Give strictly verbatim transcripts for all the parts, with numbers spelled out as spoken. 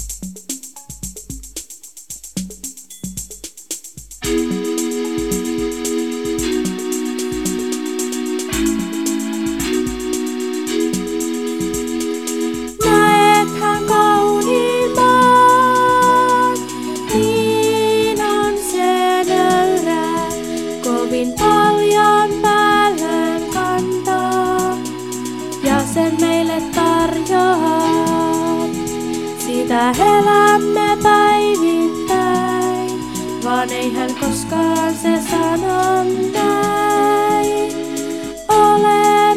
Näethän kauniin maan, niin on se nöyrä, kovin paljon päällään kantaa, ja sen meille tarjoaa. Sitä elämme päivittäin, vaan eihän koskaan se sano näin. Olen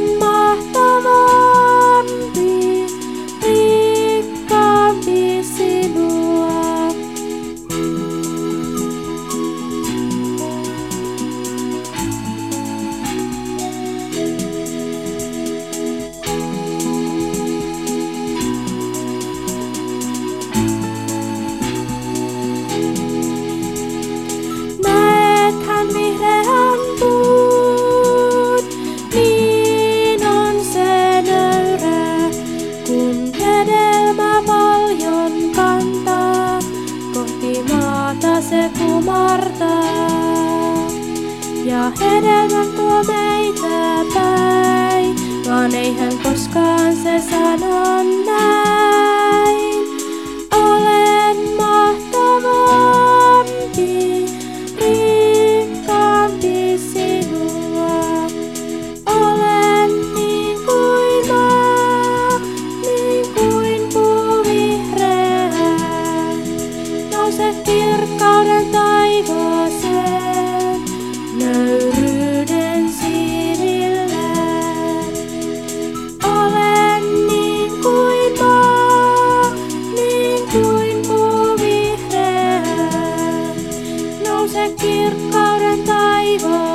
mahtavampi, rikkaampi sinua. Näethän vihreän puun, niin on se nöyrä, kun hedelmä paljon kantaa, kohti maata se kumartaa. Ja hedelmän tuo meitä päin, vaan eihän koskaan se sano näin. Olen mahtavampi, rikkaampi sinua. Olen niin kuin maa, niin kuin puu vihreä. Nouse kirkkauden taivaaseen, nöyryyden siivillään. Olen niin kuin maa, niin kuin puu vihreä. Nouse kirkkauden taivaaseen.